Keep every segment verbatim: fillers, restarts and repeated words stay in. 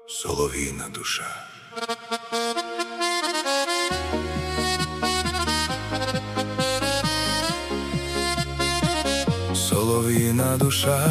солов'їна душа. Солов'їна душа,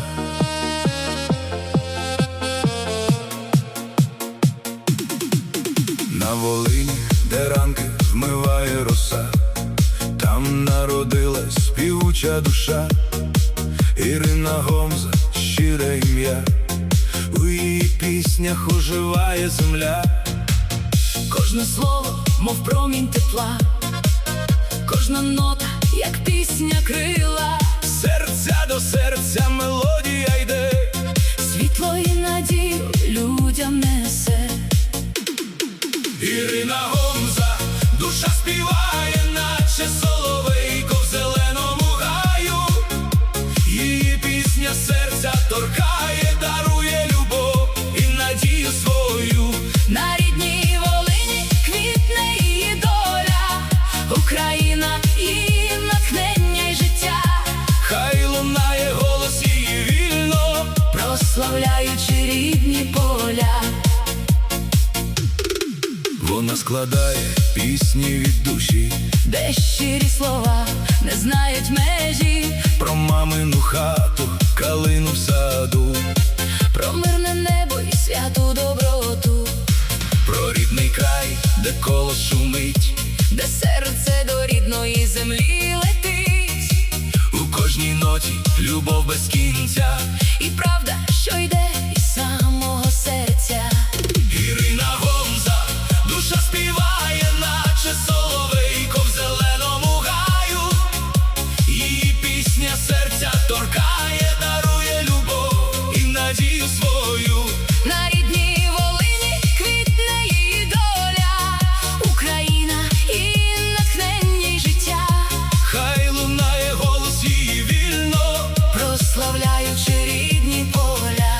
на Волині, де ранки вмиває роса, там народилась співуча душа. Ірина Гомза, щире ім'я, у її піснях оживає земля. Кожне слово, мов промінь тепла, кожна нота, як пісня крила. Серця до серця мелодія йде, світло і надію людям несе. Ірина Гомза, душа співає, наче соловейко в зеленому гаю. Її пісня серця торкає, дарує любов і надію свою. На рідній Волині квітне її доля, Україна і натхнення й життя. Хай лунає голос її вільно, прославляючи рідні поля. Вона складає пісні від душі, де щирі слова не знають межі. про мамину хату, калину в саду, про мирне небо і святу доброту, про рідний край, де колос шумить, де серце до рідної землі летить. У кожній ноті любов без кінця, і правда, що йде із самого серця. Ірина Гомза, душа співає, наче соловейко в зеленому гаю. Її пісня серця торкає, дарує любов і надію свою. На рідній Волині квітне її доля, Україна і натхнення й життя. Хай лунає голос її вільно, прославляючи рідні поля.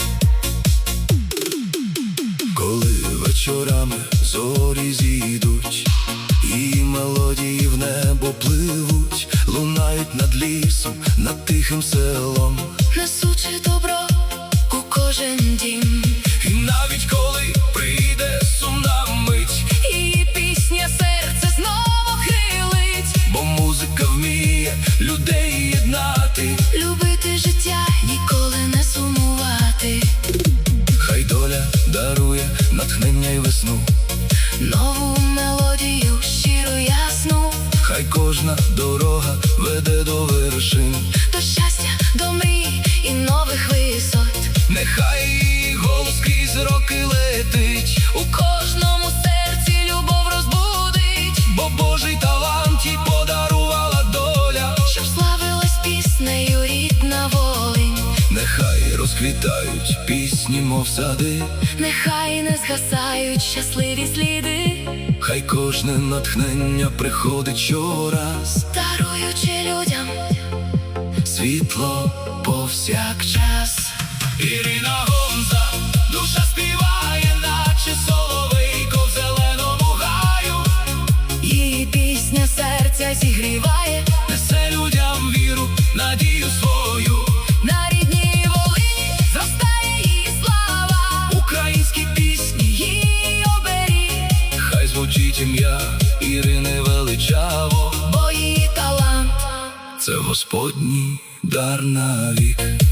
коли вечорами зорі зійдуть, і мелодії в небо пливуть, лунають над лісом, над тихим селом, Несучи добро у кожен дім. і навіть коли прийде сумна мить, Її пісня серце знову хилить, бо музика вміє людей єднати. любити життя, ніколи не сумувати. Хай доля дарує натхнення й весну, Нову мелодію щиро ясну, хай кожна дорога веде до вершин. до щастя, до мрій і нових висот. Нехай її голос крізь роки летить, У кожному серці любов розбудить, бо Божий талант їй подарувала доля. щоб славилась піснею рідна Волинь. Нехай розквітають пісні, мов сади, Нехай не згасають щасливі сліди, хай кожне натхнення приходить щораз, даруючи людям світло повсякчас. Ірина Гомза, душа співає, наче соловейко в зеленому гаю. Її пісня серця зігріває, Несе людям віру, надію свою. на рідній Волині зростає її слава, Українські пісні, її оберіг, хай звучить ім'я Ірини величаво. бо її талант Це Господній дар навік.